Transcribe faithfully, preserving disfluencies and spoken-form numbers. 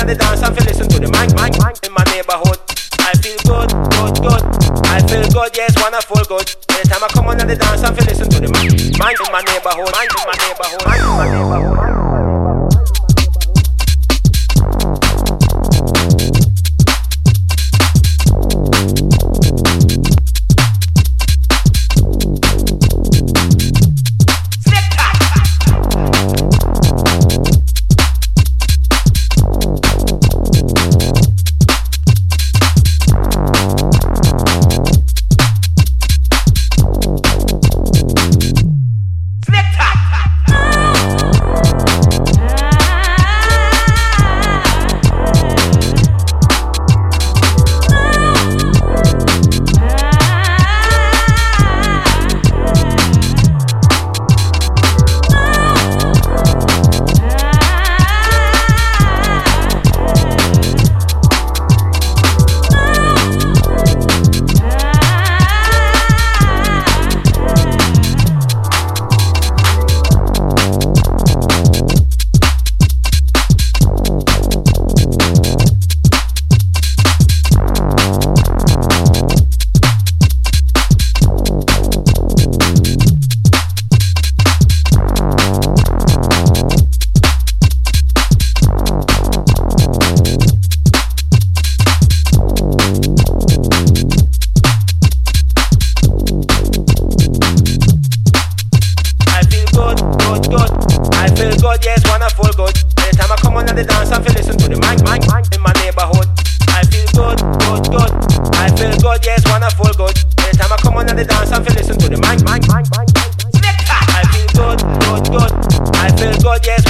the dance and feel listen to the mic, mic, mic in my neighborhood. I feel good, good, good. I feel good, yes, wanna feel good. Anytime I come on the dance and feel listen to the mic, mic in my neighborhood, mic in my neighborhood, mic in my neighborhood. The dance and feel listen to the mic, mic, mic in my neighborhood. I feel good, good, good. I feel good, yes, wanna feel good. Anytime I come on the dance and feel listen to the mic, mic, mic, mic. I feel good, good, good. I feel good, yes.